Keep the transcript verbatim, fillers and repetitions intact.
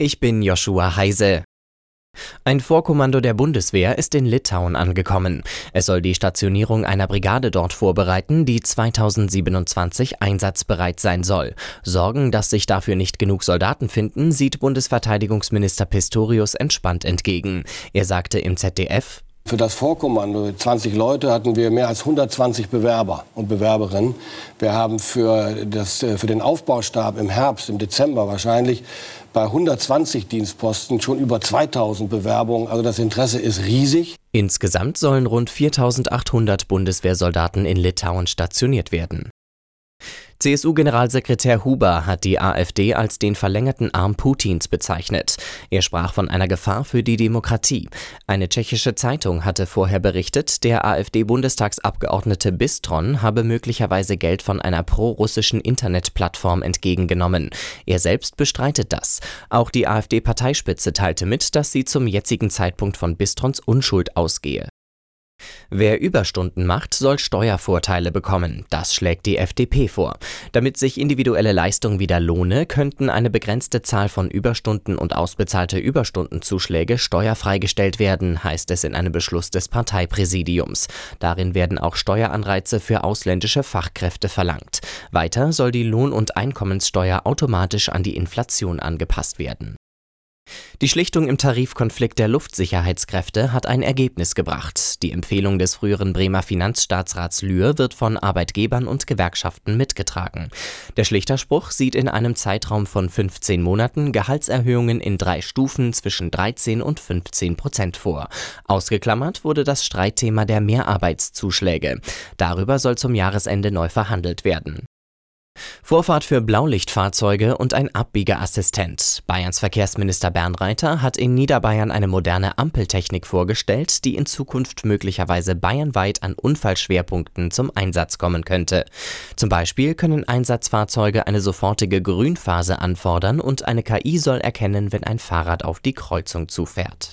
Ich bin Joshua Heise. Ein Vorkommando der Bundeswehr ist in Litauen angekommen. Es soll die Stationierung einer Brigade dort vorbereiten, die zweitausendsiebenundzwanzig einsatzbereit sein soll. Sorgen, dass sich dafür nicht genug Soldaten finden, sieht Bundesverteidigungsminister Pistorius entspannt entgegen. Er sagte im Z D F: Für das Vorkommando, zwanzig Leute, hatten wir mehr als hundertzwanzig Bewerber und Bewerberinnen. Wir haben für, das, für den Aufbaustab im Herbst, im Dezember wahrscheinlich, bei hundertzwanzig Dienstposten schon über zweitausend Bewerbungen. Also das Interesse ist riesig. Insgesamt sollen rund viertausendachthundert Bundeswehrsoldaten in Litauen stationiert werden. C S U-Generalsekretär Huber hat die AfD als den verlängerten Arm Putins bezeichnet. Er sprach von einer Gefahr für die Demokratie. Eine tschechische Zeitung hatte vorher berichtet, der AfD-Bundestagsabgeordnete Bistron habe möglicherweise Geld von einer pro-russischen Internetplattform entgegengenommen. Er selbst bestreitet das. Auch die AfD-Parteispitze teilte mit, dass sie zum jetzigen Zeitpunkt von Bistrons Unschuld ausgehe. Wer Überstunden macht, soll Steuervorteile bekommen. Das schlägt die F D P vor. Damit sich individuelle Leistung wieder lohne, könnten eine begrenzte Zahl von Überstunden und ausbezahlte Überstundenzuschläge steuerfrei gestellt werden, heißt es in einem Beschluss des Parteipräsidiums. Darin werden auch Steueranreize für ausländische Fachkräfte verlangt. Weiter soll die Lohn- und Einkommenssteuer automatisch an die Inflation angepasst werden. Die Schlichtung im Tarifkonflikt der Luftsicherheitskräfte hat ein Ergebnis gebracht. Die Empfehlung des früheren Bremer Finanzstaatsrats Lühr wird von Arbeitgebern und Gewerkschaften mitgetragen. Der Schlichterspruch sieht in einem Zeitraum von fünfzehn Monaten Gehaltserhöhungen in drei Stufen zwischen dreizehn und fünfzehn Prozent vor. Ausgeklammert wurde das Streitthema der Mehrarbeitszuschläge. Darüber soll zum Jahresende neu verhandelt werden. Vorfahrt für Blaulichtfahrzeuge und ein Abbiegeassistent. Bayerns Verkehrsminister Bernreiter hat in Niederbayern eine moderne Ampeltechnik vorgestellt, die in Zukunft möglicherweise bayernweit an Unfallschwerpunkten zum Einsatz kommen könnte. Zum Beispiel können Einsatzfahrzeuge eine sofortige Grünphase anfordern und eine K I soll erkennen, wenn ein Fahrrad auf die Kreuzung zufährt.